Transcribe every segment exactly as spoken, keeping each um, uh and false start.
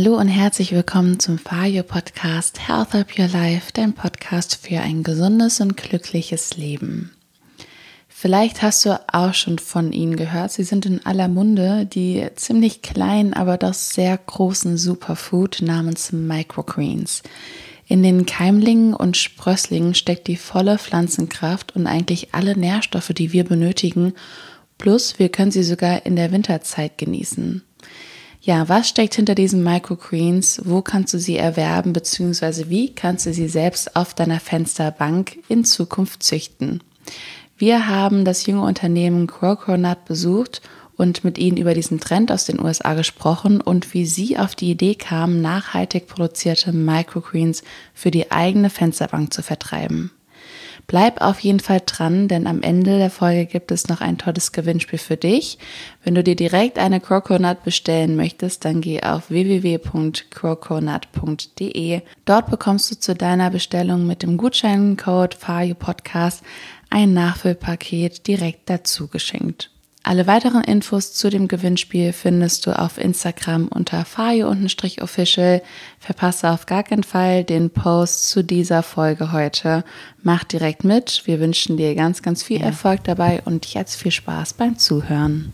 Hallo und herzlich willkommen zum Fayo Podcast Health Up Your Life, dein Podcast für ein gesundes und glückliches Leben. Vielleicht hast du auch schon von ihnen gehört, sie sind in aller Munde, die ziemlich kleinen, aber doch sehr großen Superfood namens Microgreens. In den Keimlingen und Sprösslingen steckt die volle Pflanzenkraft und eigentlich alle Nährstoffe, die wir benötigen, plus wir können sie sogar in der Winterzeit genießen. Ja, was steckt hinter diesen Microgreens? Wo kannst du sie erwerben, beziehungsweise wie kannst du sie selbst auf deiner Fensterbank in Zukunft züchten? Wir haben das junge Unternehmen Croconut besucht und mit ihnen über diesen Trend aus den U S A gesprochen und wie sie auf die Idee kamen, nachhaltig produzierte Microgreens für die eigene Fensterbank zu vertreiben. Bleib auf jeden Fall dran, denn am Ende der Folge gibt es noch ein tolles Gewinnspiel für dich. Wenn du dir direkt eine Croconut bestellen möchtest, dann geh auf w w w punkt croconut punkt d e. Dort bekommst du zu deiner Bestellung mit dem Gutscheincode FAYOPodcast ein Nachfüllpaket direkt dazu geschenkt. Alle weiteren Infos zu dem Gewinnspiel findest du auf Instagram unter fayo-official. Verpasse auf gar keinen Fall den Post zu dieser Folge heute. Mach direkt mit. Wir wünschen dir ganz, ganz viel Erfolg dabei und jetzt viel Spaß beim Zuhören.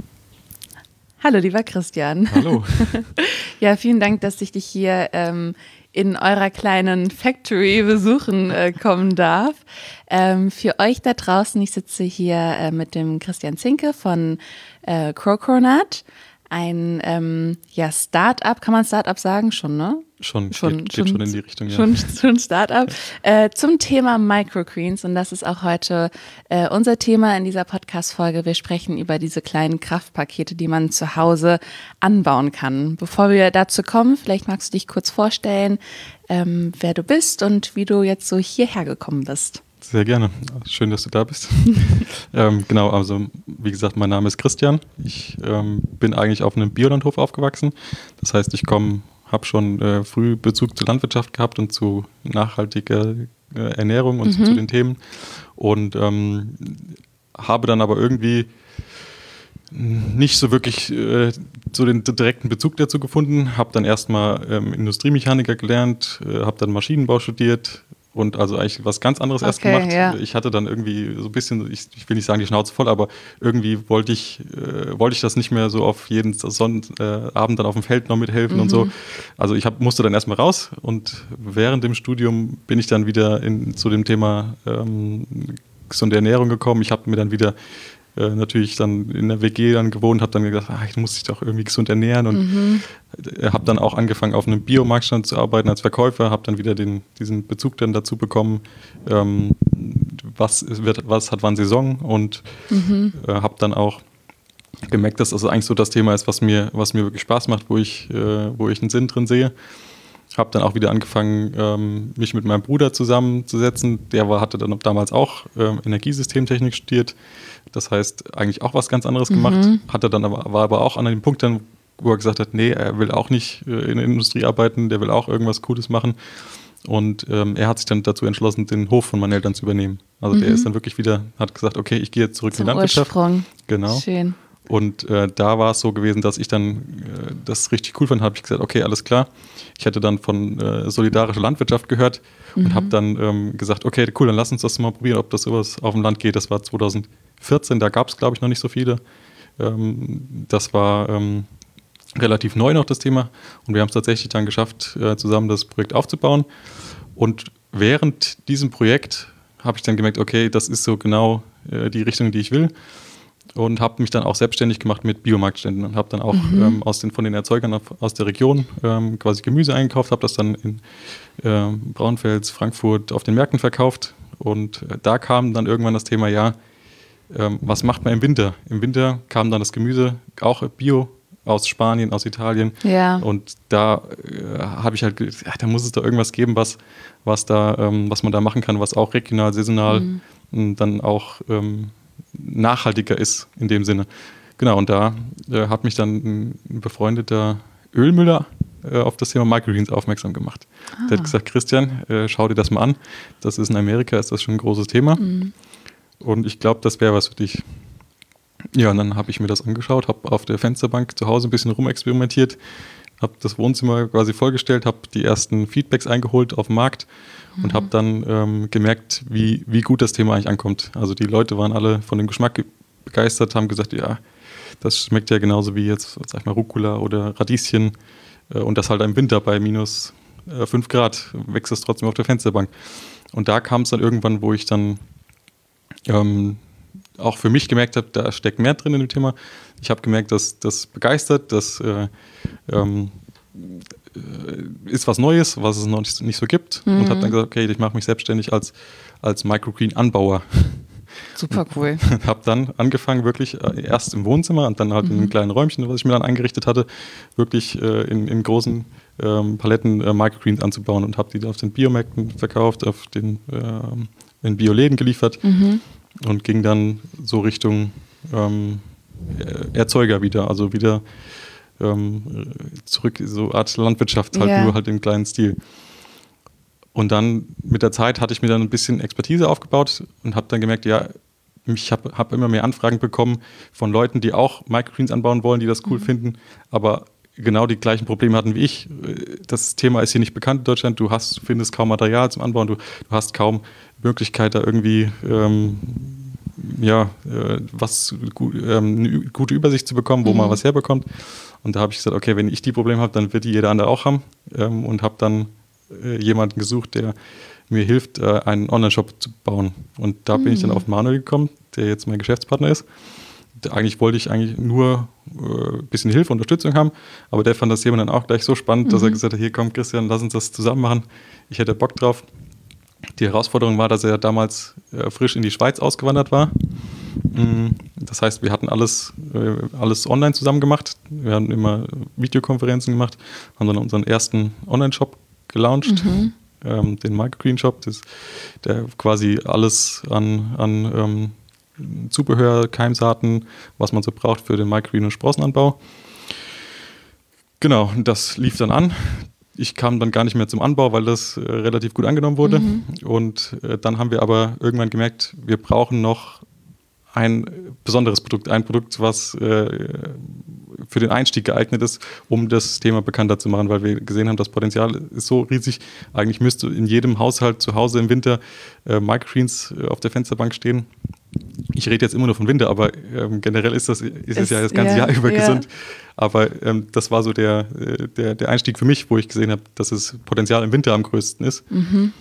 Hallo, lieber Christian. Hallo. Ja, vielen Dank, dass ich dich hier ähm, in eurer kleinen Factory besuchen äh, kommen darf. Ähm, für euch da draußen, ich sitze hier äh, mit dem Christian Zinke von äh, Croconut, ein ähm, ja, Start-up, kann man Start-up sagen? Schon, ne? Schon, schon, geht, schon, geht schon in die Richtung, ja. Schon, schon Start-up. äh, zum Thema Microgreens und das ist auch heute äh, unser Thema in dieser Podcast-Folge. Wir sprechen über diese kleinen Kraftpakete, die man zu Hause anbauen kann. Bevor wir dazu kommen, vielleicht magst du dich kurz vorstellen, ähm, wer du bist und wie du jetzt so hierher gekommen bist. Sehr gerne. Schön, dass du da bist. ähm, genau, also wie gesagt, mein Name ist Christian. Ich ähm, bin eigentlich auf einem Biolandhof aufgewachsen. Das heißt, ich komme, habe schon äh, früh Bezug zur Landwirtschaft gehabt und zu nachhaltiger äh, Ernährung und mhm. zu, zu den Themen. Und ähm, habe dann aber irgendwie nicht so wirklich äh, so den direkten Bezug dazu gefunden. Habe dann erstmal ähm, Industriemechaniker gelernt, äh, habe dann Maschinenbau studiert. Und also eigentlich was ganz anderes okay, erst gemacht. Ja. Ich hatte dann irgendwie so ein bisschen, ich, ich will nicht sagen die Schnauze voll, aber irgendwie wollte ich, äh, wollte ich das nicht mehr so auf jeden Sonnabend äh, dann auf dem Feld noch mithelfen mhm. und so. Also ich hab, musste dann erstmal raus und während dem Studium bin ich dann wieder in, zu dem Thema ähm, gesunde Ernährung gekommen. Ich habe mir dann wieder äh, natürlich dann in der W G dann gewohnt, habe dann gedacht, ach, ich muss mich doch irgendwie gesund ernähren und mhm. habe dann auch angefangen, auf einem Biomarktstand zu arbeiten als Verkäufer, habe dann wieder den, diesen Bezug dann dazu bekommen, ähm, was, wird, was hat wann Saison und mhm. äh, habe dann auch gemerkt, dass das eigentlich so das Thema ist, was mir, was mir wirklich Spaß macht, wo ich, äh, wo ich einen Sinn drin sehe. Habe dann auch wieder angefangen, ähm, mich mit meinem Bruder zusammenzusetzen. Der war, hatte dann damals auch ähm, Energiesystemtechnik studiert. Das heißt, eigentlich auch was ganz anderes mhm. gemacht. Hatte dann aber, war aber auch an dem Punkt dann, wo er gesagt hat, nee, er will auch nicht äh, in der Industrie arbeiten, der will auch irgendwas Cooles machen. Und ähm, er hat sich dann dazu entschlossen, den Hof von meinen Eltern zu übernehmen. Also mhm. der ist dann wirklich wieder, hat gesagt, okay, ich gehe jetzt zurück Zum in die Landwirtschaft. Ursprung. Genau. Schön. Und äh, da war es so gewesen, dass ich dann äh, das richtig cool fand, habe ich gesagt, okay, alles klar. Ich hätte dann von äh, solidarischer Landwirtschaft gehört und mhm. habe dann ähm, gesagt, okay, cool, dann lass uns das mal probieren, ob das sowas auf dem Land geht. Das war zwanzig vierzehn, da gab es, glaube ich, noch nicht so viele. Ähm, das war ähm, relativ neu noch, das Thema. Und wir haben es tatsächlich dann geschafft, äh, zusammen das Projekt aufzubauen. Und während diesem Projekt habe ich dann gemerkt, okay, das ist so genau äh, die Richtung, die ich will. Und habe mich dann auch selbstständig gemacht mit Biomarktständen und habe dann auch mhm. ähm, aus den, von den Erzeugern auf, aus der Region ähm, quasi Gemüse eingekauft, habe das dann in ähm, Braunfels, Frankfurt auf den Märkten verkauft. Und äh, da kam dann irgendwann das Thema, ja, ähm, was macht man im Winter? Im Winter kam dann das Gemüse, auch Bio, aus Spanien, aus Italien. Ja. Und da äh, habe ich halt gedacht, ja, da muss es da irgendwas geben, was, was, da, ähm, was man da machen kann, was auch regional, saisonal mhm. und dann auch ähm, nachhaltiger ist in dem Sinne. Genau, und da äh, hat mich dann ein befreundeter Ölmüller äh, auf das Thema Microgreens aufmerksam gemacht. Ah. Der hat gesagt, Christian, äh, schau dir das mal an. Das ist in Amerika, ist das schon ein großes Thema. Mhm. Und ich glaube, das wäre was für dich. Ja, und dann habe ich mir das angeschaut, habe auf der Fensterbank zu Hause ein bisschen rumexperimentiert, habe das Wohnzimmer quasi vollgestellt, habe die ersten Feedbacks eingeholt auf dem Markt mhm. und habe dann ähm, gemerkt, wie, wie gut das Thema eigentlich ankommt. Also die Leute waren alle von dem Geschmack ge- begeistert, haben gesagt, ja, das schmeckt ja genauso wie jetzt, sag ich mal, Rucola oder Radieschen äh, und das halt im Winter bei minus äh, fünf Grad wächst es trotzdem auf der Fensterbank. Und da kam es dann irgendwann, wo ich dann ähm, auch für mich gemerkt habe, da steckt mehr drin in dem Thema. Ich habe gemerkt, dass das begeistert, das äh, ähm, ist was Neues, was es noch nicht, nicht so gibt. Mhm. Und habe dann gesagt, okay, ich mache mich selbstständig als, als Microgreen-Anbauer. Super cool. Und habe dann angefangen, wirklich erst im Wohnzimmer und dann halt mhm. in einem kleinen Räumchen, was ich mir dann eingerichtet hatte, wirklich äh, in, in großen ähm, Paletten äh, Microgreens anzubauen und habe die auf den Biomärkten verkauft, auf den äh, in Bioläden geliefert. Mhm. Und ging dann so Richtung ähm, Erzeuger wieder, also wieder ähm, zurück, so Art Landwirtschaft, halt yeah. nur halt im kleinen Stil. Und dann mit der Zeit hatte ich mir dann ein bisschen Expertise aufgebaut und habe dann gemerkt, ja, ich habe hab immer mehr Anfragen bekommen von Leuten, die auch Microgreens anbauen wollen, die das cool mhm. finden, aber genau die gleichen Probleme hatten wie ich. Das Thema ist hier nicht bekannt in Deutschland, du hast, findest kaum Material zum Anbauen, du, du hast kaum Möglichkeit, da irgendwie ähm, ja, äh, was gut, ähm, eine gute Übersicht zu bekommen, wo mhm. man was herbekommt. Und da habe ich gesagt, okay, wenn ich die Probleme habe, dann wird die jeder andere auch haben. Ähm, und habe dann äh, jemanden gesucht, der mir hilft, äh, einen Online-Shop zu bauen. Und da mhm. bin ich dann auf Manuel gekommen, der jetzt mein Geschäftspartner ist. Eigentlich wollte ich eigentlich nur ein äh, bisschen Hilfe, Unterstützung haben, aber der fand das Thema dann auch gleich so spannend, mhm. dass er gesagt hat, hier komm Christian, lass uns das zusammen machen. Ich hätte Bock drauf. Die Herausforderung war, dass er damals äh, frisch in die Schweiz ausgewandert war. Mm, das heißt, wir hatten alles, äh, alles online zusammen gemacht. Wir haben immer Videokonferenzen gemacht, haben dann unseren ersten Online-Shop gelauncht, mhm. ähm, den Microgreen-Shop, das, der quasi alles an, an ähm, Zubehör, Keimsaaten, was man so braucht für den Microgreen- und Sprossenanbau. Genau, das lief dann an. Ich kam dann gar nicht mehr zum Anbau, weil das äh, relativ gut angenommen wurde. Mhm. Und äh, dann haben wir aber irgendwann gemerkt, wir brauchen noch ein besonderes Produkt, ein Produkt, was äh, für den Einstieg geeignet ist, um das Thema bekannter zu machen, weil wir gesehen haben, das Potenzial ist so riesig. Eigentlich müsste in jedem Haushalt zu Hause im Winter äh, Microgreens äh, auf der Fensterbank stehen. Ich rede jetzt immer nur von Winter, aber ähm, generell ist das ist es ja das ganze yeah, Jahr über yeah. gesund. Aber ähm, das war so der, der, der Einstieg für mich, wo ich gesehen habe, dass das Potenzial im Winter am größten ist. Mhm.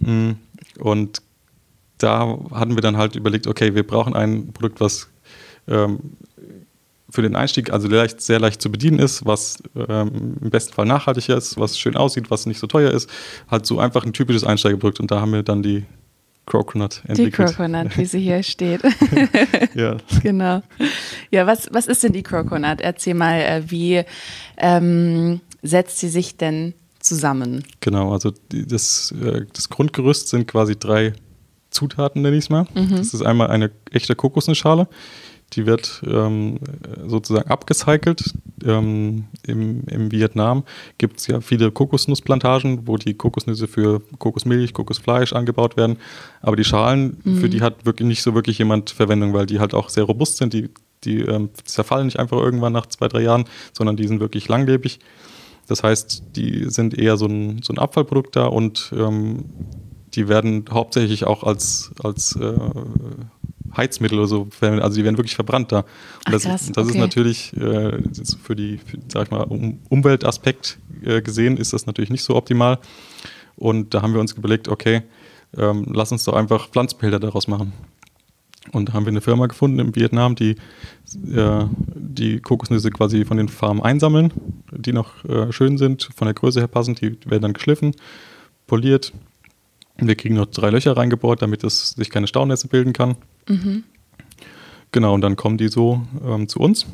Und da hatten wir dann halt überlegt, okay, wir brauchen ein Produkt, was ähm, für den Einstieg also leicht, sehr leicht zu bedienen ist, was ähm, im besten Fall nachhaltiger ist, was schön aussieht, was nicht so teuer ist. Halt so einfach ein typisches Einsteigerprodukt. Und da haben wir dann die Croconut entwickelt. Die Croconut, wie sie hier steht. Ja. Genau. Ja, was, was ist denn die Croconut? Erzähl mal, wie ähm, setzt sie sich denn zusammen? Genau, also die, das, äh, das Grundgerüst sind quasi drei Zutaten, nenne ich es mal. Mhm. Das ist einmal eine echte Kokosnussschale. Die wird ähm, sozusagen abgecycelt. Ähm, im, Im Vietnam gibt es ja viele Kokosnussplantagen, wo die Kokosnüsse für Kokosmilch, Kokosfleisch angebaut werden. Aber die Schalen, mhm. für die hat wirklich nicht so wirklich jemand Verwendung, weil die halt auch sehr robust sind. Die, die ähm, zerfallen nicht einfach irgendwann nach zwei, drei Jahren, sondern die sind wirklich langlebig. Das heißt, die sind eher so ein, so ein Abfallprodukt da und ähm, die werden hauptsächlich auch als, als äh, Heizmittel oder so, also die werden wirklich verbrannt da. Und Ach, das, krass, das okay. ist natürlich äh, für die, für, sag ich mal, um, Umweltaspekt äh, gesehen, ist das natürlich nicht so optimal. Und da haben wir uns überlegt, okay, ähm, lass uns doch einfach Pflanzenbehälter daraus machen. Und da haben wir eine Firma gefunden in Vietnam, die äh, die Kokosnüsse quasi von den Farmen einsammeln, die noch äh, schön sind, von der Größe her passend, die werden dann geschliffen, poliert. Wir kriegen noch drei Löcher reingebohrt, damit es sich keine Staunässe bilden kann. Mhm. Genau, und dann kommen die so ähm, zu uns.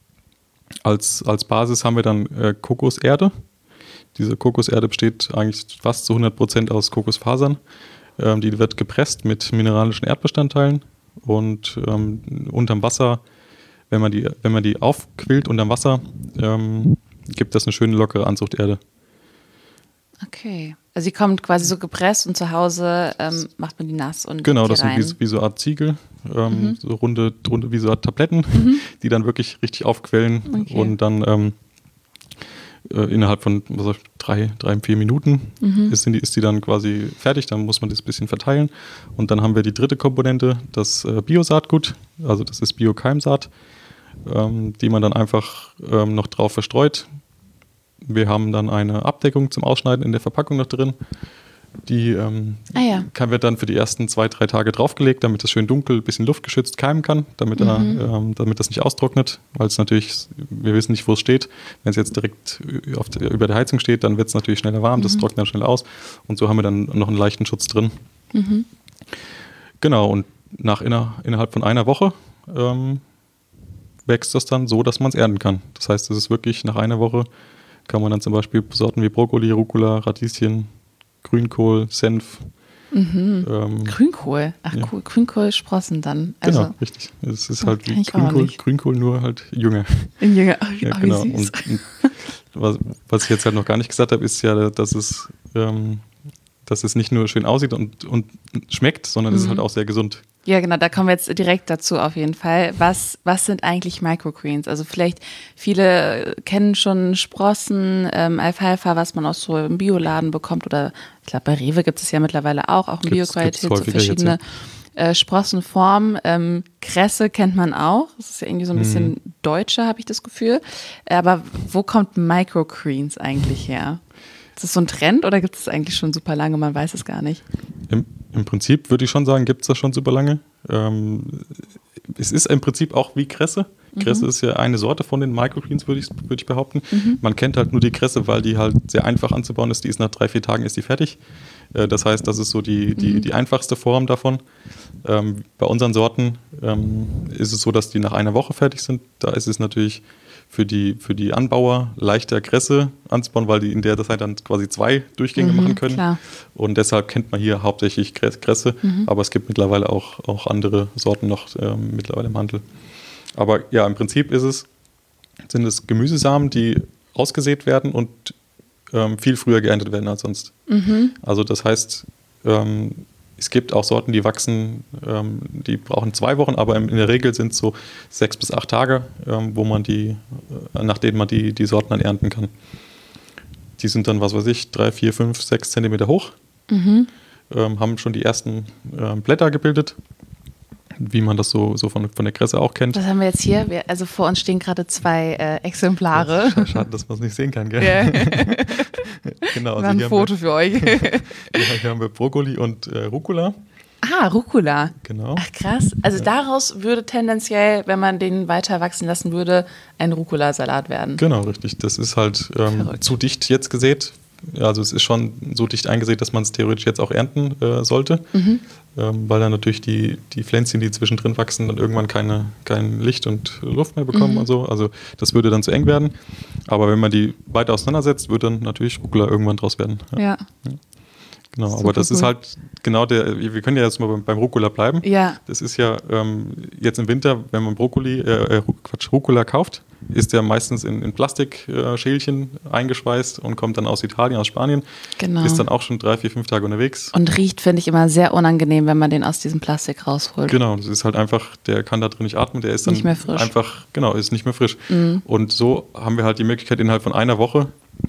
Als, als Basis haben wir dann äh, Kokoserde. Diese Kokoserde besteht eigentlich fast zu hundert Prozent aus Kokosfasern. Ähm, die wird gepresst mit mineralischen Erdbestandteilen und ähm, unterm Wasser, wenn man die, wenn man die aufquillt unterm Wasser, ähm, gibt das eine schöne lockere Anzuchterde. Okay. Also sie kommt quasi so gepresst und zu Hause ähm, macht man die nass und genau, die das rein. sind wie, wie so eine Art Ziegel, ähm, mhm. so runde, runde wie so eine Art Tabletten, mhm. die dann wirklich richtig aufquellen okay. und dann ähm, äh, innerhalb von was soll ich, drei, drei, vier Minuten mhm. ist, die, ist die dann quasi fertig. Dann muss man das ein bisschen verteilen. Und dann haben wir die dritte Komponente, das äh, Biosaatgut. Also das ist Biokeimsaat, ähm, die man dann einfach ähm, noch drauf verstreut. Wir haben dann eine Abdeckung zum Ausschneiden in der Verpackung noch drin. Die ähm, ah, ja. kann, wird dann für die ersten zwei, drei Tage draufgelegt, damit es schön dunkel, ein bisschen luftgeschützt keimen kann, damit, mhm. er, ähm, damit das nicht austrocknet, weil es natürlich, wir wissen nicht, wo es steht. Wenn es jetzt direkt auf der, über der Heizung steht, dann wird es natürlich schneller warm, mhm. das trocknet dann schnell aus und so haben wir dann noch einen leichten Schutz drin. Mhm. Genau, und nach inner, innerhalb von einer Woche ähm, wächst das dann so, dass man es ernten kann. Das heißt, es ist wirklich nach einer Woche kann man dann zum Beispiel Sorten wie Brokkoli, Rucola, Radieschen, Grünkohl, Senf. Mhm. Ähm, Grünkohl, ach ja. cool, Grünkohlsprossen dann. Also, genau, richtig. Es ist halt wie Grünkohl, Grünkohl, nur halt jünger. Jünger, oh, ja, oh, genau. wie süß. Und, und was, was ich jetzt halt noch gar nicht gesagt habe, ist ja, dass es, ähm, dass es nicht nur schön aussieht und, und schmeckt, sondern mhm. es ist halt auch sehr gesund. Ja, genau, da kommen wir jetzt direkt dazu auf jeden Fall. Was, was sind eigentlich Microgreens? Also vielleicht viele kennen schon Sprossen, ähm, Alfalfa, was man auch so im Bioladen bekommt oder ich glaube bei Rewe gibt es ja mittlerweile auch, auch in Bioqualität so verschiedene jetzt, ja. äh, Sprossenformen. Ähm, Kresse kennt man auch, das ist ja irgendwie so ein bisschen mhm. deutscher, habe ich das Gefühl. Aber wo kommt Microgreens eigentlich her? Ist das so ein Trend oder gibt es das eigentlich schon super lange? Man weiß es gar nicht. Im, im Prinzip würde ich schon sagen, gibt es das schon super lange. Ähm, es ist im Prinzip auch wie Kresse. Kresse mhm. ist ja eine Sorte von den Microgreens, würde ich, würd ich behaupten. Mhm. Man kennt halt nur die Kresse, weil die halt sehr einfach anzubauen ist. Die ist nach drei, vier Tagen ist die fertig. Äh, das heißt, das ist so die, die, mhm. die einfachste Form davon. Ähm, bei unseren Sorten ähm, ist es so, dass die nach einer Woche fertig sind. Da ist es natürlich für die, für die Anbauer leichter Kresse anzubauen, weil die in der Zeit dann quasi zwei Durchgänge mhm, machen können. Klar. Und deshalb kennt man hier hauptsächlich Kresse, mhm. aber es gibt mittlerweile auch, auch andere Sorten noch ähm, mittlerweile im Handel. Aber ja, im Prinzip ist es, sind es Gemüsesamen, die ausgesät werden und ähm, viel früher geerntet werden als sonst. Mhm. Also das heißt, ähm, es gibt auch Sorten, die wachsen, ähm, die brauchen zwei Wochen, aber in der Regel sind es so sechs bis acht Tage, ähm, wo man die, äh, nach denen man die, die Sorten dann ernten kann. Die sind dann, was weiß ich, drei, vier, fünf, sechs Zentimeter hoch, mhm. ähm, haben schon die ersten äh, Blätter gebildet, wie man das so, so von, von der Kresse auch kennt. Was haben wir jetzt hier? Wir, also vor uns stehen gerade zwei äh, Exemplare. Ja, schade, dass man es nicht sehen kann, gell? Yeah. Genau, also ein Foto wir, für euch. Ja, hier haben wir Brokkoli und äh, Rucola. Ah, Rucola. Genau. Ach krass. Also ja. daraus würde tendenziell, wenn man den weiter wachsen lassen würde, ein Rucola-Salat werden. Genau, richtig. Das ist halt ähm, zu dicht jetzt gesät. Ja, also es ist schon so dicht eingesät, dass man es theoretisch jetzt auch ernten äh, sollte, mhm. ähm, weil dann natürlich die, die Pflänzchen, die zwischendrin wachsen, dann irgendwann keine, kein Licht und Luft mehr bekommen mhm. und so. Also das würde dann zu eng werden. Aber wenn man die weiter auseinandersetzt, würde dann natürlich Rucola irgendwann draus werden. Ja. ja. ja. Genau, super, aber das cool. ist halt genau der, wir können ja jetzt mal beim, beim Rucola bleiben. Ja. Das ist ja ähm, jetzt im Winter, wenn man Brokkoli, äh, Quatsch, Rucola kauft, ist der meistens in, in Plastikschälchen äh, eingeschweißt und kommt dann aus Italien, aus Spanien. Genau. Ist dann auch schon drei, vier, fünf Tage unterwegs. Und riecht, finde ich, immer sehr unangenehm, wenn man den aus diesem Plastik rausholt. Genau, das ist halt einfach, der kann da drin nicht atmen, der ist dann nicht mehr frisch. Einfach, genau, ist nicht mehr frisch. Mhm. Und so haben wir halt die Möglichkeit, innerhalb von einer Woche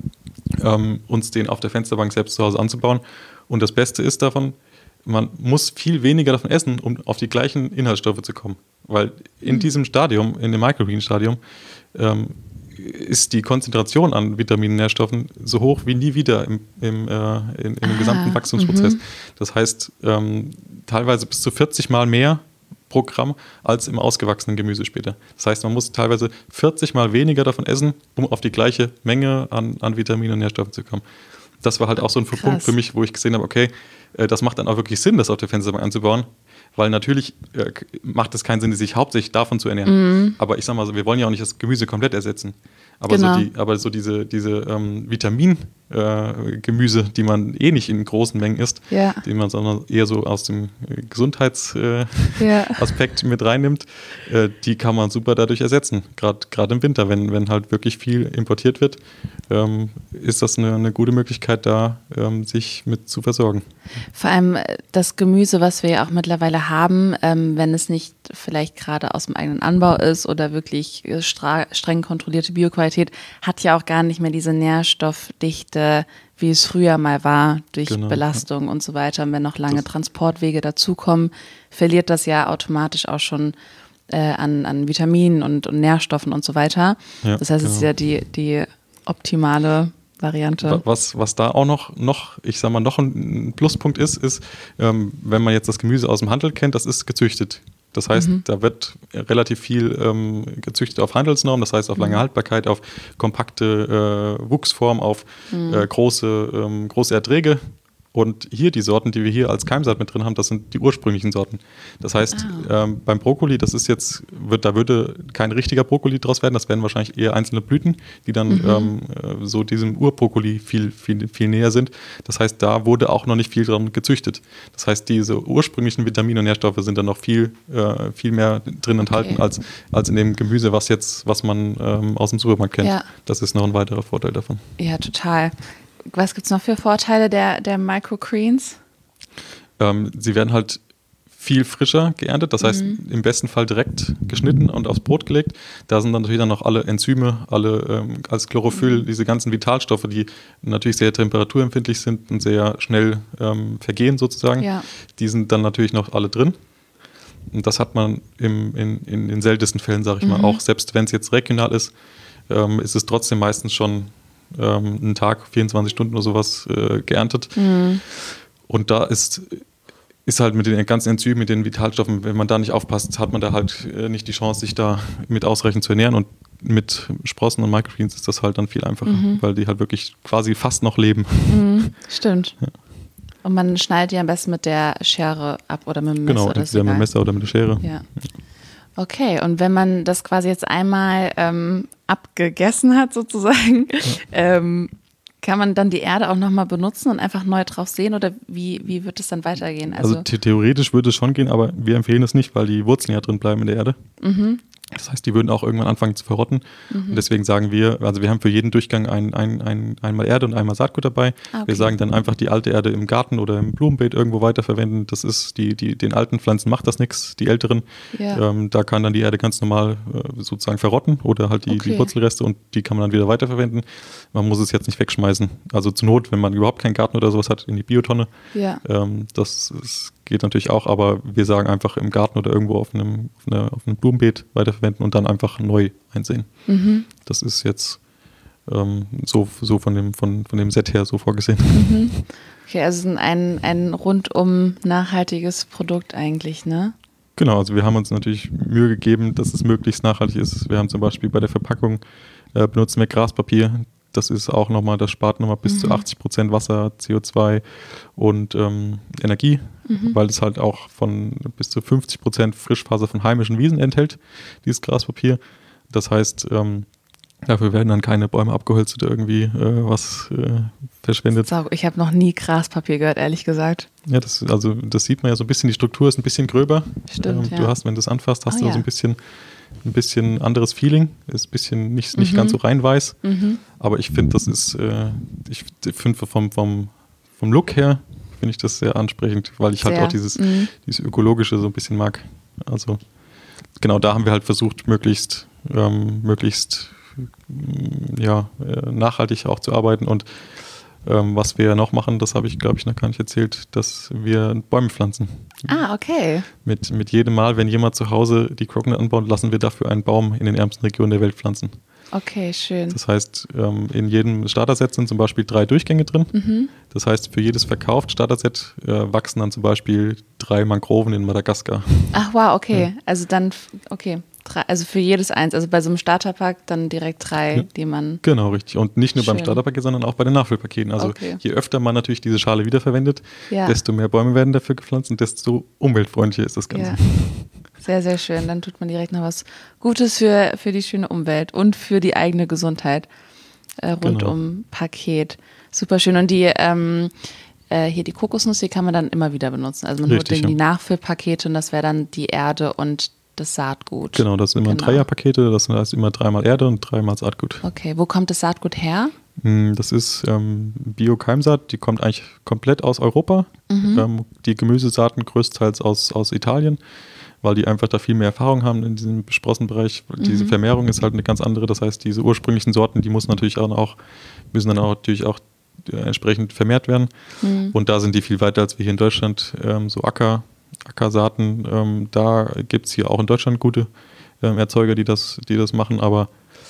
ähm, uns den auf der Fensterbank selbst zu Hause anzubauen. Und das Beste ist davon, man muss viel weniger davon essen, um auf die gleichen Inhaltsstoffe zu kommen. Weil in mhm. diesem Stadium, in dem Microgreen-Stadium, ähm, ist die Konzentration an Vitaminen, Nährstoffen so hoch wie nie wieder im, im, äh, in, in dem ah, gesamten Wachstumsprozess. Mhm. Das heißt, ähm, teilweise bis zu vierzig Mal mehr pro Gramm als im ausgewachsenen Gemüse später. Das heißt, man muss teilweise vierzig Mal weniger davon essen, um auf die gleiche Menge an, an Vitaminen und Nährstoffen zu kommen. Das war halt auch so ein Krass. Punkt für mich, wo ich gesehen habe, okay, äh, das macht dann auch wirklich Sinn, das auf der Fensterbank anzubauen, weil natürlich äh, macht es keinen Sinn, sich hauptsächlich davon zu ernähren. Mhm. Aber ich sag mal so, wir wollen ja auch nicht das Gemüse komplett ersetzen. Aber, genau. so, die, aber so diese, diese ähm, Vitamin- äh, Gemüse, die man eh nicht in großen Mengen isst, ja. die man sondern eher so aus dem Gesundheitsaspekt äh, ja. mit reinnimmt, äh, die kann man super dadurch ersetzen. Gerade im Winter, wenn, wenn halt wirklich viel importiert wird, ähm, ist das eine, eine gute Möglichkeit, da ähm, sich mit zu versorgen. Vor allem das Gemüse, was wir ja auch mittlerweile haben, ähm, wenn es nicht vielleicht gerade aus dem eigenen Anbau ist oder wirklich stra- streng kontrollierte Bioqualität, hat ja auch gar nicht mehr diese Nährstoffdichte, wie es früher mal war, durch genau, Belastung ja. und so weiter. Und wenn noch lange das Transportwege dazukommen, verliert das ja automatisch auch schon äh, an, an Vitaminen und, und Nährstoffen und so weiter. Ja, das heißt, genau. es ist ja die, die optimale Variante. Was, was da auch noch, noch, ich sag mal, noch ein Pluspunkt ist, ist, ähm, wenn man jetzt das Gemüse aus dem Handel kennt, das ist gezüchtet. Das heißt, mhm. da wird relativ viel ähm, gezüchtet auf Handelsnormen, das heißt auf lange mhm. Haltbarkeit, auf kompakte äh, Wuchsform, auf mhm. äh, große, ähm, große Erträge. Und hier die Sorten, die wir hier als Keimsaat mit drin haben, das sind die ursprünglichen Sorten. Das heißt, ah. ähm, beim Brokkoli, das ist jetzt, wird, da würde kein richtiger Brokkoli draus werden, das werden wahrscheinlich eher einzelne Blüten, die dann mhm. ähm, so diesem Urbrokkoli viel, viel, viel näher sind. Das heißt, da wurde auch noch nicht viel dran gezüchtet. Das heißt, diese ursprünglichen Vitamine und Nährstoffe sind dann noch viel, äh, viel mehr drin enthalten okay. als, als in dem Gemüse, was jetzt, was man ähm, aus dem Supermarkt kennt. Ja. Das ist noch ein weiterer Vorteil davon. Ja, total. Was gibt es noch für Vorteile der, der Microgreens? Ähm, sie werden halt viel frischer geerntet, das heißt mhm. im besten Fall direkt geschnitten und aufs Brot gelegt. Da sind dann natürlich dann noch alle Enzyme, alle ähm, als Chlorophyll, mhm. diese ganzen Vitalstoffe, die natürlich sehr temperaturempfindlich sind und sehr schnell ähm, vergehen sozusagen. Ja. Die sind dann natürlich noch alle drin. Und das hat man im, in, in den seltensten Fällen, sage ich mhm. mal, auch selbst wenn es jetzt regional ist, ähm, ist es trotzdem meistens schon ähm, einen Tag, vierundzwanzig Stunden oder sowas äh, geerntet. Mhm. Und da ist, ist halt mit den ganzen Enzymen, mit den Vitalstoffen, wenn man da nicht aufpasst, hat man da halt äh, nicht die Chance, sich da mit ausreichend zu ernähren. Und mit Sprossen und Microgreens ist das halt dann viel einfacher, mhm. weil die halt wirklich quasi fast noch leben. Mhm. Stimmt. Ja. Und man schneidet die am besten mit der Schere ab oder mit dem Messer. Genau, entweder mit dem Messer oder mit der Schere. Ja. Okay, und wenn man das quasi jetzt einmal ähm, abgegessen hat sozusagen, ja. ähm, kann man dann die Erde auch nochmal benutzen und einfach neu drauf sehen oder wie, wie wird es dann weitergehen? Also, also the- theoretisch würde es schon gehen, aber wir empfehlen es nicht, weil die Wurzeln ja drin bleiben in der Erde. Mhm. Das heißt, die würden auch irgendwann anfangen zu verrotten. Mhm. Und deswegen sagen wir, also wir haben für jeden Durchgang ein, ein, ein, einmal Erde und einmal Saatgut dabei. Okay. Wir sagen dann einfach die alte Erde im Garten oder im Blumenbeet irgendwo weiterverwenden. Das ist, die, die, den alten Pflanzen macht das nichts, die älteren. Ja. Ähm, da kann dann die Erde ganz normal äh, sozusagen verrotten oder halt die, okay. die Wurzelreste und die kann man dann wieder weiterverwenden. Man muss es jetzt nicht wegschmeißen. Also zur Not, wenn man überhaupt keinen Garten oder sowas hat, in die Biotonne. Ja. Ähm, das ist, geht natürlich auch, aber wir sagen einfach im Garten oder irgendwo auf einem, auf einer, auf einem Blumenbeet weiterverwenden und dann einfach neu einsehen. Mhm. Das ist jetzt ähm, so, so von dem, von, von dem Set her so vorgesehen. Mhm. Okay, also ein, ein rundum nachhaltiges Produkt eigentlich, ne? Genau, also wir haben uns natürlich Mühe gegeben, dass es möglichst nachhaltig ist. Wir haben zum Beispiel bei der Verpackung äh, benutzen wir Graspapier. Das ist auch nochmal, das spart nochmal bis mhm. zu achtzig Prozent Wasser, C O zwei und ähm, Energie, mhm. weil es halt auch von bis zu fünfzig Prozent Frischfaser von heimischen Wiesen enthält, dieses Graspapier. Das heißt, ähm, dafür werden dann keine Bäume abgeholzt oder irgendwie äh, was äh, verschwendet. Ich habe noch nie Graspapier gehört, ehrlich gesagt. Ja, das, also das sieht man ja so ein bisschen, die Struktur ist ein bisschen gröber. Stimmt, ähm, ja. Du hast, wenn du es anfasst, hast oh, du ja. so ein bisschen ein bisschen anderes Feeling, ist ein bisschen nicht, nicht mhm. ganz so rein weiß, mhm. aber ich finde, das ist, äh, ich finde vom, vom, vom Look her, finde ich das sehr ansprechend, weil ich sehr. halt auch dieses, mhm. dieses Ökologische so ein bisschen mag. Also genau, da haben wir halt versucht, möglichst, ähm, möglichst ja, nachhaltig auch zu arbeiten und Ähm, was wir noch machen, das habe ich, glaube ich, noch gar nicht erzählt, dass wir Bäume pflanzen. Ah, okay. Mit, mit jedem Mal, wenn jemand zu Hause die Coconut anbaut, lassen wir dafür einen Baum in den ärmsten Regionen der Welt pflanzen. Okay, schön. Das heißt, ähm, in jedem Starter-Set sind zum Beispiel drei Durchgänge drin. Mhm. Das heißt, für jedes verkauft Starter-Set äh, wachsen dann zum Beispiel drei Mangroven in Madagaskar. Ach, wow, okay. Ja. Also dann, okay. Also für jedes eins, also bei so einem Starterpack dann direkt drei, ja. die man... Genau, richtig. Und nicht nur Schön. beim Starterpaket, sondern auch bei den Nachfüllpaketen. Also okay. je öfter man natürlich diese Schale wiederverwendet, ja. desto mehr Bäume werden dafür gepflanzt und desto umweltfreundlicher ist das Ganze. Ja. Sehr, sehr schön. Dann tut man direkt noch was Gutes für, für die schöne Umwelt und für die eigene Gesundheit. äh, Rundum-Paket. Super schön. Und die ähm, äh, hier die Kokosnuss, die kann man dann immer wieder benutzen. Also man Richtig, holt dann ja. die Nachfüllpakete und das wäre dann die Erde und das Saatgut. Genau, das sind immer Genau. Dreierpakete, das heißt immer dreimal Erde und dreimal Saatgut. Okay, wo kommt das Saatgut her? Das ist ähm, Bio-Keimsaat, die kommt eigentlich komplett aus Europa. Mhm. Ähm, die Gemüsesaaten größtenteils aus, aus Italien, weil die einfach da viel mehr Erfahrung haben in diesem Sprossenbereich. Mhm. Diese Vermehrung ist halt eine ganz andere, das heißt, diese ursprünglichen Sorten, die muss natürlich auch, müssen dann auch natürlich auch äh, entsprechend vermehrt werden. Mhm. Und da sind die viel weiter als wir hier in Deutschland. Ähm, so Acker, Ackersaaten, ähm, da gibt es hier auch in Deutschland gute ähm, Erzeuger, die das, die das machen, aber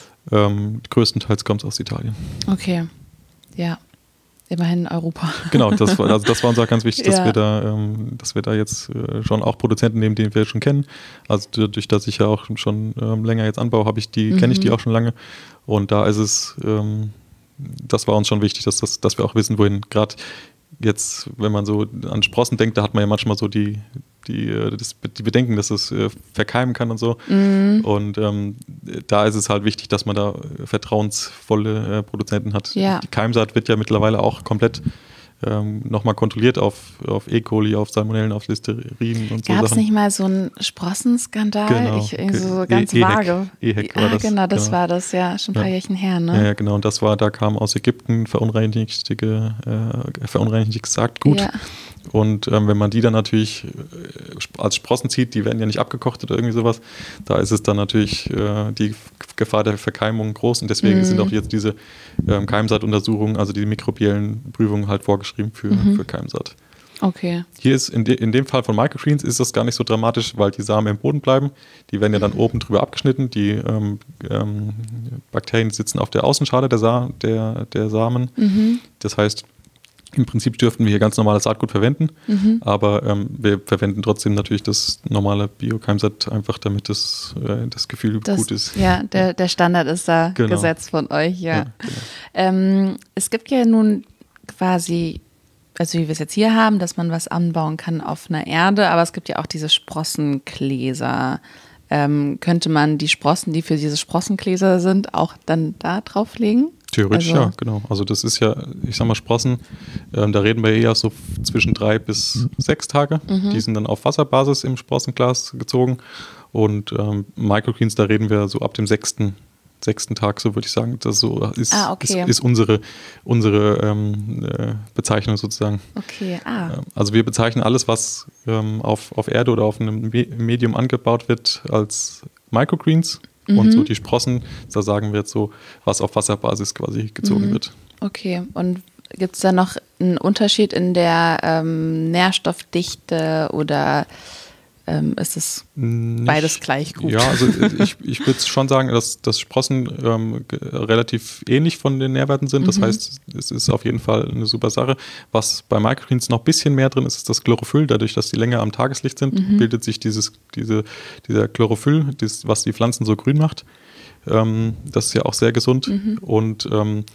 ähm, größtenteils kommt es aus Italien. Okay, ja, immerhin Europa. Genau, das war, also das war uns auch ganz wichtig, dass ja. wir da, ähm, dass wir da jetzt äh, schon auch Produzenten nehmen, die wir schon kennen. Also dadurch, dass ich ja auch schon ähm, länger jetzt anbaue, habe ich die, mhm. kenne ich die auch schon lange. Und da ist es, ähm, das war uns schon wichtig, dass, das, dass wir auch wissen, wohin gerade jetzt, wenn man so an Sprossen denkt, da hat man ja manchmal so die, die, das, die Bedenken, dass es äh, verkeimen kann und so. Mhm. Und ähm, da ist es halt wichtig, dass man da vertrauensvolle äh, Produzenten hat. Ja. Die Keimsaat wird ja mittlerweile auch komplett ähm, nochmal kontrolliert auf, auf E. coli, auf Salmonellen, auf Listerin und so Gab es Sachen. nicht mal so einen Sprossenskandal? Genau. Ich, irgendwie so ganz E- vage. E-Heck war ah, das. genau, das genau. war das, ja, schon ein paar ja. Jährchen her, ne? Ja, ja, genau. Und das war, da kam aus Ägypten verunreinigte, äh, verunreinigtes Saatgut. Ja. Und ähm, wenn man die dann natürlich äh, als Sprossen zieht, die werden ja nicht abgekocht oder irgendwie sowas, da ist es dann natürlich äh, die Gefahr der Verkeimung groß und deswegen mm. sind auch jetzt diese ähm, Keimsaatuntersuchungen, also die mikrobiellen Prüfungen halt vorgeschrieben für, mm-hmm. für Keimsaat. Okay. Hier ist in, de, in dem Fall von Microgreens ist das gar nicht so dramatisch, weil die Samen im Boden bleiben. Die werden ja dann oben drüber abgeschnitten. Die ähm, ähm, Bakterien sitzen auf der Außenschale der, Sa- der, der Samen. Mhm. Das heißt, im Prinzip dürften wir hier ganz normales Saatgut verwenden, mhm. aber ähm, wir verwenden trotzdem natürlich das normale Bio-Keimsaat, einfach damit das, äh, das Gefühl das, gut ist. Ja, der, der Standard ist da genau. gesetzt von euch, ja. ja genau. ähm, es gibt ja nun quasi, also wie wir es jetzt hier haben, dass man was anbauen kann auf einer Erde, aber es gibt ja auch diese Sprossenkläser. Ähm, könnte man die Sprossen, die für diese Sprossenkläser sind, auch dann da drauflegen? Theoretisch also, ja, genau. Also das ist ja, ich sag mal Sprossen, ähm, da reden wir eher so zwischen drei bis sechs Tage. Mhm. Die sind dann auf Wasserbasis im Sprossenglas gezogen. Und ähm, Microgreens, da reden wir so ab dem sechsten, sechsten Tag, so würde ich sagen. Das so ist, ah, okay. ist, ist unsere, unsere ähm, äh, Bezeichnung sozusagen. Okay, ah. Also wir bezeichnen alles, was ähm, auf, auf Erde oder auf einem Medium angebaut wird, als Microgreens. Und mhm. so die Sprossen, da sagen wir jetzt so, was auf Wasserbasis quasi gezogen mhm. wird. Okay, und gibt es da noch einen Unterschied in der ähm, Nährstoffdichte oder ähm, ist es Nicht, beides gleich gut? Ja, also ich, ich würde schon sagen, dass, dass Sprossen ähm, g- relativ ähnlich von den Nährwerten sind. Das mhm. heißt, es ist auf jeden Fall eine super Sache. Was bei Microgreens noch ein bisschen mehr drin ist, ist das Chlorophyll. Dadurch, dass die länger am Tageslicht sind, mhm. bildet sich dieses, diese, dieser Chlorophyll, das, was die Pflanzen so grün macht. Ähm, das ist ja auch sehr gesund. Mhm. Und ähm,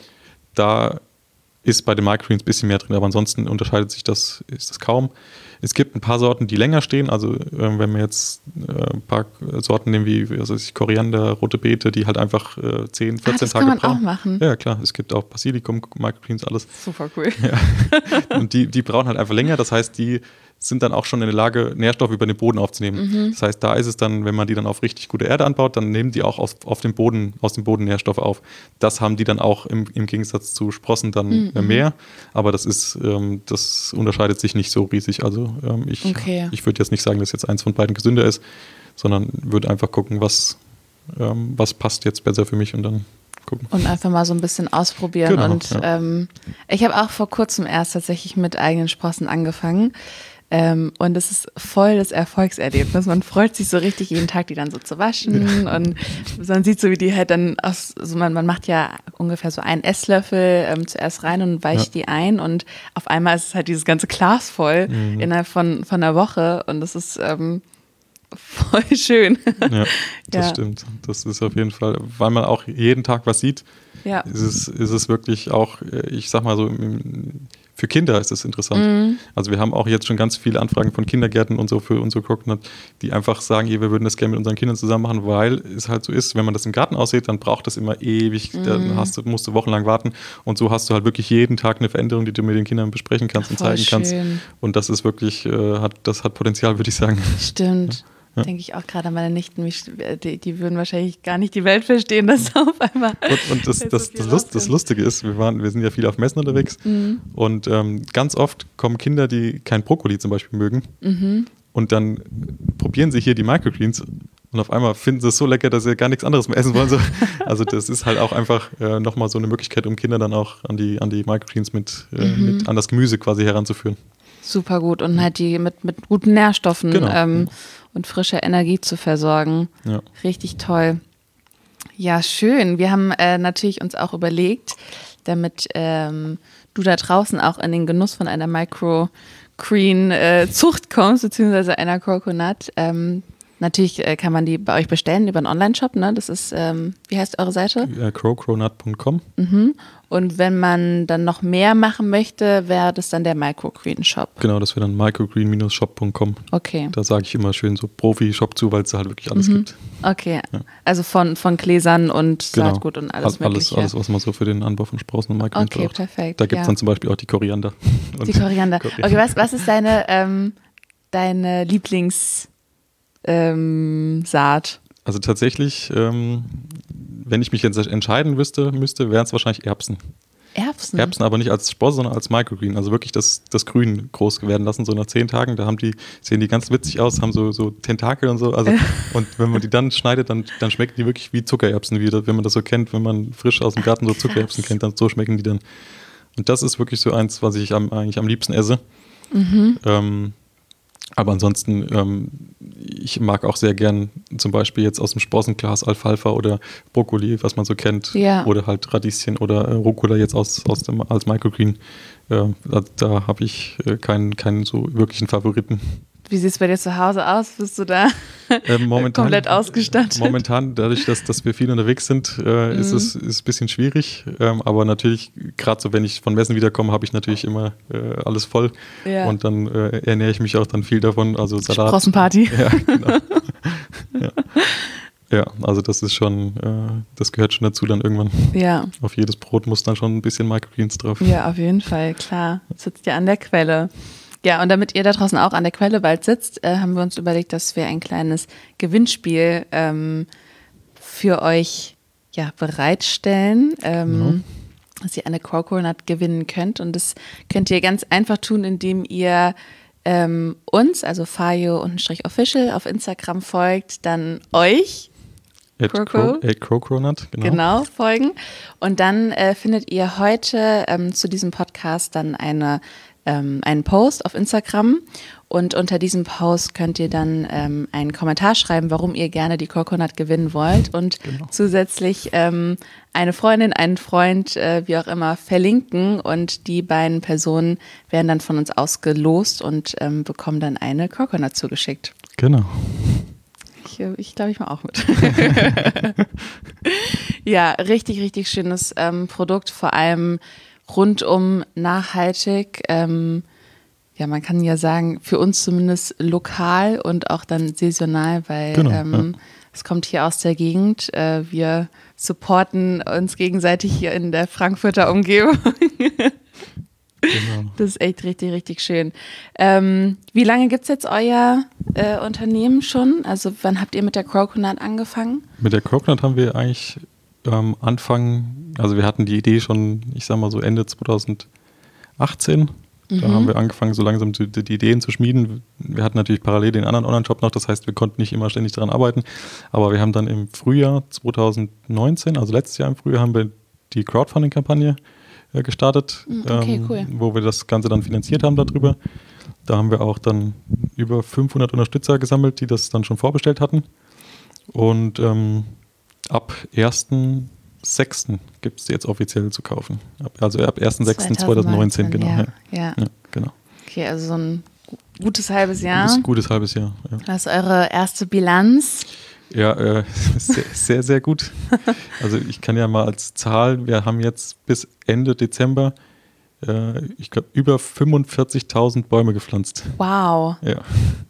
da ist bei den Microgreens ein bisschen mehr drin, aber ansonsten unterscheidet sich das, ist das kaum. Es gibt ein paar Sorten, die länger stehen, also äh, wenn wir jetzt äh, ein paar Sorten nehmen wie also Koriander, rote Beete, die halt einfach äh, zehn, vierzehn ah, das Tage kann man brauchen. auch machen. Ja, klar, es gibt auch Basilikum, Microgreens, alles. Super cool. Ja. Und die, die brauchen halt einfach länger, das heißt, die sind dann auch schon in der Lage, Nährstoffe über den Boden aufzunehmen. Mhm. Das heißt, da ist es dann, wenn man die dann auf richtig gute Erde anbaut, dann nehmen die auch aus, auf dem Boden, aus dem Boden Nährstoffe auf. Das haben die dann auch im, im Gegensatz zu Sprossen dann mhm. mehr. Aber das ist, ähm, das unterscheidet sich nicht so riesig. Also ähm, ich, okay. ich würde jetzt nicht sagen, dass jetzt eins von beiden gesünder ist, sondern würde einfach gucken, was, ähm, was passt jetzt besser für mich und dann gucken. Und einfach mal so ein bisschen ausprobieren. Genau, und ja. ähm, ich habe auch vor kurzem erst tatsächlich mit eigenen Sprossen angefangen. Ähm, und es ist voll das Erfolgserlebnis. Man freut sich so richtig, jeden Tag die dann so zu waschen. Ja. Und man sieht so, wie die halt dann aus, also man, man macht ja ungefähr so einen Esslöffel ähm, zuerst rein und weicht ja. die ein. Und auf einmal ist es halt dieses ganze Glas voll mhm. innerhalb von, von einer Woche. Und das ist ähm, voll schön. Ja, das ja. stimmt. Das ist auf jeden Fall, weil man auch jeden Tag was sieht, ja. ist es, ist es wirklich auch, ich sag mal so, im für Kinder ist es interessant. Mhm. Also wir haben auch jetzt schon ganz viele Anfragen von Kindergärten und so für unsere Coconut, die einfach sagen, wir würden das gerne mit unseren Kindern zusammen machen, weil es halt so ist, wenn man das im Garten aussieht, dann braucht das immer ewig, mhm. dann hast du, musst du wochenlang warten und so hast du halt wirklich jeden Tag eine Veränderung, die du mit den Kindern besprechen kannst und Voll zeigen schön. kannst. Und das ist wirklich, äh, hat, das hat Potenzial, würde ich sagen. Stimmt. Ja. Ja. Denke ich auch gerade an meine Nichten, die, die würden wahrscheinlich gar nicht die Welt verstehen, dass auf einmal. Und, und das, das, das, Lust, das Lustige ist, wir, waren, wir sind ja viel auf Messen unterwegs mhm. und ähm, ganz oft kommen Kinder, die kein Brokkoli zum Beispiel mögen mhm. und dann probieren sie hier die Microgreens und auf einmal finden sie es so lecker, dass sie gar nichts anderes mehr essen wollen. So. Also das ist halt auch einfach äh, nochmal so eine Möglichkeit, um Kinder dann auch an die, an die Microgreens mit, äh, mhm. mit an das Gemüse quasi heranzuführen. Super gut und halt die mit, mit guten Nährstoffen genau. ähm, und frischer Energie zu versorgen. Ja. Richtig toll. Ja, schön. Wir haben äh, natürlich uns auch überlegt, damit ähm, du da draußen auch in den Genuss von einer Microgreen-Zucht äh, kommst, beziehungsweise einer Coconut. Ähm, natürlich äh, kann man die bei euch bestellen über einen Online-Shop, ne? Das ist, ähm, wie heißt eure Seite? Ja, crowcronut punkt com. Mhm. Und wenn man dann noch mehr machen möchte, wäre das dann der Microgreen-Shop. Genau, das wäre dann microgreen shop punkt com. Okay. Da sage ich immer schön so Profi-Shop zu, weil es da halt wirklich alles mhm. gibt. Okay, ja. Also von, von Gläsern und genau. Saatgut und alles, alles Mögliche. Alles, was man so für den Anbau von Sprossen und Microgreens okay, braucht. Okay, perfekt. Da gibt es ja. dann zum Beispiel auch die Koriander. Die Koriander. Okay, was, was ist deine, ähm, deine Lieblingssaat? Ähm, also tatsächlich, ähm, wenn ich mich jetzt entscheiden müsste, müsste wären es wahrscheinlich Erbsen. Erbsen? Erbsen, aber nicht als Sprosse, sondern als Microgreen. Also wirklich das, das Grün groß werden lassen, so nach zehn Tagen. Da haben die, sehen die ganz witzig aus, haben so, so Tentakel und so. Also, und wenn man die dann schneidet, dann, dann schmecken die wirklich wie Zuckererbsen, wie, wenn man das so kennt, wenn man frisch aus dem Garten so Zuckererbsen kennt, dann so schmecken die dann. Und das ist wirklich so eins, was ich am, eigentlich am liebsten esse. Mhm. Ähm, Aber ansonsten, ähm, ich mag auch sehr gern zum Beispiel jetzt aus dem Sprossenglas Alfalfa oder Brokkoli, was man so kennt. Ja. Oder halt Radieschen oder äh, Rucola jetzt aus, aus dem, als Microgreen. Äh, da da habe ich äh, keinen, keinen so wirklichen Favoriten. Wie sieht es bei dir zu Hause aus? Bist du da äh, momentan, komplett ausgestattet? Momentan, dadurch, dass, dass wir viel unterwegs sind, äh, mhm. ist es ist ein bisschen schwierig. Ähm, aber natürlich, gerade so, wenn ich von Messen wiederkomme, habe ich natürlich immer äh, alles voll. Ja. Und dann äh, ernähre ich mich auch dann viel davon. Also Salat. Sprossenparty. Ja, genau. ja. ja, also das ist schon, äh, das gehört schon dazu dann irgendwann. Ja. Auf jedes Brot muss dann schon ein bisschen Microgreens drauf. Ja, auf jeden Fall, klar. Sitzt ja an der Quelle. Ja, und damit ihr da draußen auch an der Quelle bald sitzt, äh, haben wir uns überlegt, dass wir ein kleines Gewinnspiel ähm, für euch ja, bereitstellen, ähm, mhm. dass ihr eine Coconut gewinnen könnt. Und das könnt ihr ganz einfach tun, indem ihr ähm, uns, also Fayo-Official auf Instagram folgt, dann euch At Crowcronut, genau. genau, folgen. Und dann äh, findet ihr heute ähm, zu diesem Podcast dann eine ähm, einen Post auf Instagram und unter diesem Post könnt ihr dann ähm, einen Kommentar schreiben, warum ihr gerne die Coconut gewinnen wollt und genau. zusätzlich ähm, eine Freundin, einen Freund, äh, wie auch immer, verlinken und die beiden Personen werden dann von uns ausgelost und ähm, bekommen dann eine Coconut zugeschickt. Genau. Ich, ich glaube, ich mache auch mit. Ja, richtig, richtig schönes ähm, Produkt, vor allem rundum nachhaltig. Ähm, ja, man kann ja sagen, für uns zumindest lokal und auch dann saisonal, weil genau, ähm, ja. es kommt hier aus der Gegend. Äh, wir supporten uns gegenseitig hier in der Frankfurter Umgebung. Genau. Das ist echt richtig, richtig schön. Ähm, wie lange gibt es jetzt euer äh, Unternehmen schon? Also wann habt ihr mit der Coconut angefangen? Mit der Coconut haben wir eigentlich am ähm, Anfang, also wir hatten die Idee schon, ich sag mal so Ende zweitausendachtzehn. Da mhm. haben wir angefangen, so langsam die, die Ideen zu schmieden. Wir hatten natürlich parallel den anderen Online-Shop noch, das heißt, wir konnten nicht immer ständig daran arbeiten. Aber wir haben dann im Frühjahr zweitausendneunzehn, also letztes Jahr im Frühjahr, haben wir die Crowdfunding-Kampagne äh, gestartet, okay, ähm, cool. wo wir das Ganze dann finanziert haben darüber. Da haben wir auch dann über fünfhundert Unterstützer gesammelt, die das dann schon vorbestellt hatten. Und ähm, ab ersten sechsten gibt es jetzt offiziell zu kaufen. Also ab ersten sechsten zweitausendneunzehn, genau. Ja, ja. Ja, genau. Okay, also so ein gutes halbes Jahr. Gutes, gutes halbes Jahr, ja. Das ist eure erste Bilanz. Ja, äh, sehr, sehr, sehr gut. Also ich kann ja mal als Zahl, wir haben jetzt bis Ende Dezember äh, ich glaube, über fünfundvierzigtausend Bäume gepflanzt. Wow. Ja.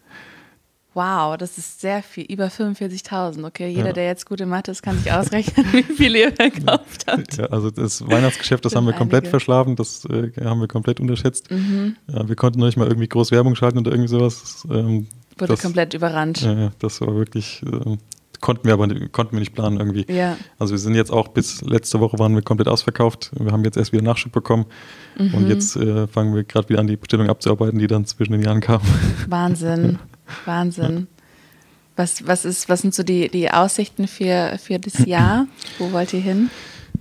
Wow, das ist sehr viel. Über fünfundvierzigtausend. Okay, jeder, Ja. der jetzt gute Mathe ist, kann sich ausrechnen, wie viel ihr verkauft habt. Ja, also das Weihnachtsgeschäft, das Sind haben wir komplett einige. verschlafen, das äh, haben wir komplett unterschätzt. Mhm. Ja, wir konnten noch nicht mal irgendwie groß Werbung schalten oder irgendwie sowas. Ähm, Wurde das, komplett überrannt. Ja, ja, das war wirklich, äh, konnten wir aber konnten wir nicht planen irgendwie. Ja. Also wir sind jetzt auch, bis letzte Woche waren wir komplett ausverkauft. Wir haben jetzt erst wieder Nachschub bekommen Mhm. und jetzt äh, fangen wir gerade wieder an, die Bestellung abzuarbeiten, die dann zwischen den Jahren kamen. Wahnsinn, Wahnsinn. Was, was, ist, was sind so die, die Aussichten für, für das Jahr? Wo wollt ihr hin?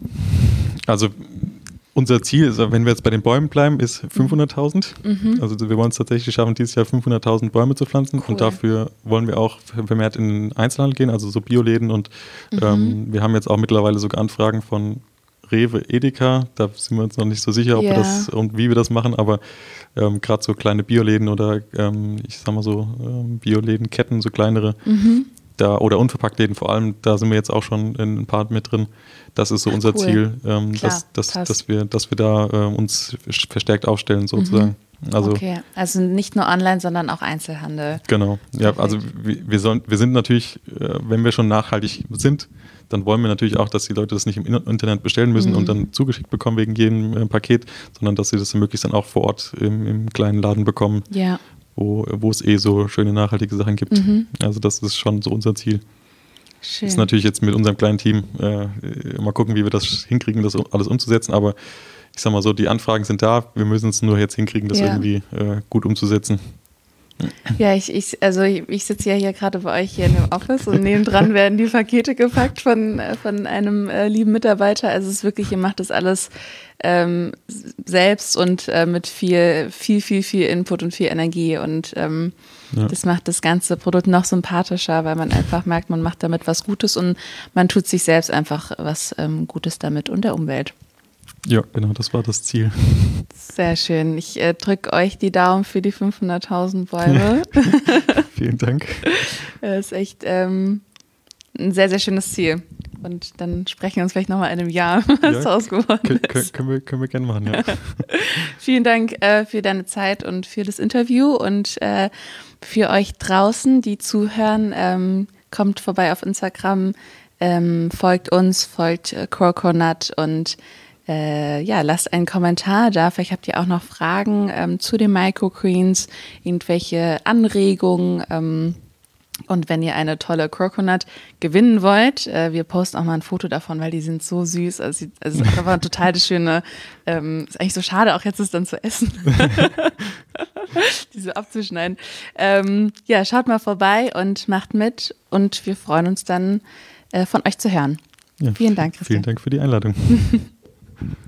Also unser Ziel ist, wenn wir jetzt bei den Bäumen bleiben, ist fünfhunderttausend. Mhm. Also wir wollen es tatsächlich schaffen, dieses Jahr fünfhunderttausend Bäume zu pflanzen. Cool. Und dafür wollen wir auch vermehrt in den Einzelhandel gehen, also so Bioläden. Und Mhm. ähm, wir haben jetzt auch mittlerweile sogar Anfragen von Rewe, Edeka. Da sind wir uns noch nicht so sicher, ob Ja. wir das und wie wir das machen. Aber ähm, gerade so kleine Bioläden oder ähm, ich sag mal so ähm, Biolädenketten, so kleinere, Mhm. da oder Unverpacktläden vor allem, da sind wir jetzt auch schon in ein paar mit drin. Das ist so unser Cool. Ziel, ähm, Klar, dass, dass, passt. dass, wir, dass wir da ähm, uns verstärkt aufstellen sozusagen. Also Okay, also nicht nur online, sondern auch Einzelhandel. genau. Ja, Perfekt. also wir, wir, sollen, wir sind natürlich, äh, wenn wir schon nachhaltig sind, dann wollen wir natürlich auch, dass die Leute das nicht im Internet bestellen müssen Mhm. und dann zugeschickt bekommen wegen jedem äh, Paket, sondern dass sie das möglichst dann auch vor Ort im, im kleinen Laden bekommen, Ja, wo, wo es eh so schöne nachhaltige Sachen gibt. Mhm. Also das ist schon so unser Ziel. schön. Ist natürlich jetzt mit unserem kleinen Team äh, mal gucken, wie wir das hinkriegen, das alles umzusetzen, aber ich sag mal so, die Anfragen sind da, wir müssen es nur jetzt hinkriegen, das Ja. irgendwie äh, gut umzusetzen. Ja, ich, ich, also ich, ich sitze ja hier gerade bei euch hier in dem Office und nebendran werden die Pakete gepackt von, äh, von einem äh, lieben Mitarbeiter. Also es ist wirklich, ihr macht das alles ähm, selbst und äh, mit viel, viel, viel, viel Input und viel Energie und ähm, Ja. das macht das ganze Produkt noch sympathischer, weil man einfach merkt, man macht damit was Gutes und man tut sich selbst einfach was ähm, Gutes damit und der Umwelt. Ja, genau, das war das Ziel. Sehr schön. Ich äh, drücke euch die Daumen für die fünfhunderttausend Bäume. Vielen Dank. Das ist echt ähm, ein sehr, sehr schönes Ziel. Und dann sprechen wir uns vielleicht nochmal in einem Jahr, was Ja, draus geworden Kön ist. können, können, wir, können wir gerne machen, ja. Vielen Dank äh, für deine Zeit und für das Interview und äh, für euch draußen, die zuhören. Ähm, kommt vorbei auf Instagram, ähm, folgt uns, folgt äh, Coconut und äh, ja, lasst einen Kommentar da. Vielleicht habt ihr auch noch Fragen ähm, zu den Microgreens, irgendwelche Anregungen. Ähm, Und wenn ihr eine tolle Coconut gewinnen wollt, äh, wir posten auch mal ein Foto davon, weil die sind so süß. Also, sie- also es ist einfach total das schöne, ähm, ist eigentlich so schade, auch jetzt es dann zu essen. Die so abzuschneiden. Ähm, ja, schaut mal vorbei und macht mit und wir freuen uns dann, äh, von euch zu hören. Ja, Vielen Dank, Christian. Vielen Dank für die Einladung.